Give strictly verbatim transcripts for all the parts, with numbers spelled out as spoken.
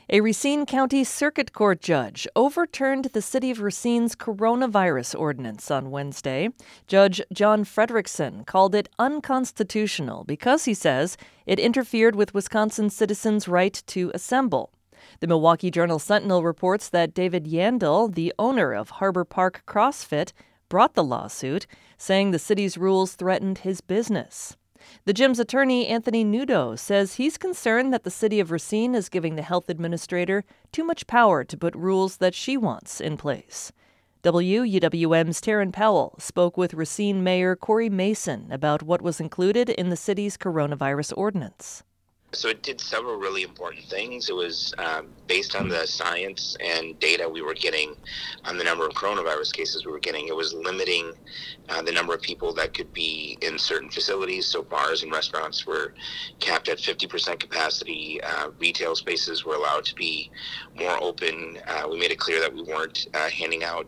A Racine County Circuit Court judge overturned the city of Racine's coronavirus ordinance on Wednesday. Judge John Frederickson called it unconstitutional because, he says, it interfered with Wisconsin citizens' right to assemble. The Milwaukee Journal-Sentinel reports that David Yandel, the owner of Harbor Park CrossFit, brought the lawsuit, saying the city's rules threatened his business. The gym's attorney, Anthony Nudo, says he's concerned that the city of Racine is giving the health administrator too much power to put rules that she wants in place. W U W M's Taryn Powell spoke with Racine Mayor Corey Mason about what was included in the city's coronavirus ordinance. So it did several really important things. It was uh, based on the science and data we were getting on the number of coronavirus cases we were getting. It was limiting uh, the number of people that could be in certain facilities. So bars and restaurants were capped at fifty percent capacity. Uh, retail spaces were allowed to be more open. Uh, we made it clear that we weren't uh, handing out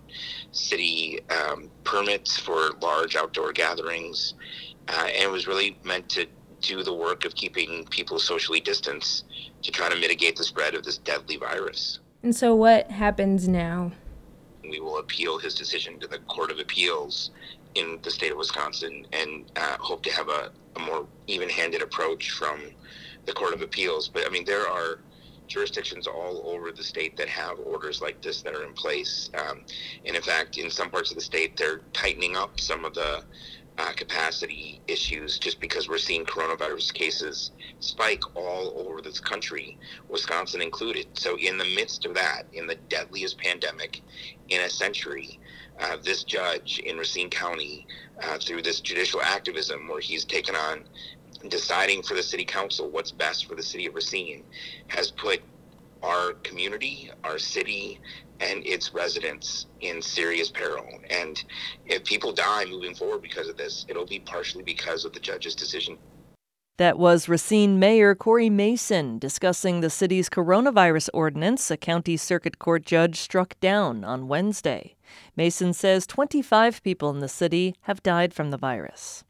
city um, permits for large outdoor gatherings. Uh, and it was really meant to do the work of keeping people socially distanced to try to mitigate the spread of this deadly virus. And so what happens now? We will appeal his decision to the Court of Appeals in the state of Wisconsin and uh, hope to have a, a more even-handed approach from the Court of Appeals. But I mean, there are jurisdictions all over the state that have orders like this that are in place. Um, and in fact, in some parts of the state, they're tightening up some of the Uh, capacity issues just because we're seeing coronavirus cases spike all over this country, Wisconsin included. So in the midst of that, in the deadliest pandemic in a century, uh, this judge in Racine County, uh, through this judicial activism where he's taken on deciding for the city council what's best for the city of Racine, has put our community, our city, and its residents in serious peril. And if people die moving forward because of this, it'll be partially because of the judge's decision. That was Racine Mayor Corey Mason discussing the city's coronavirus ordinance a county circuit court judge struck down on Wednesday. Mason says twenty-five people in the city have died from the virus.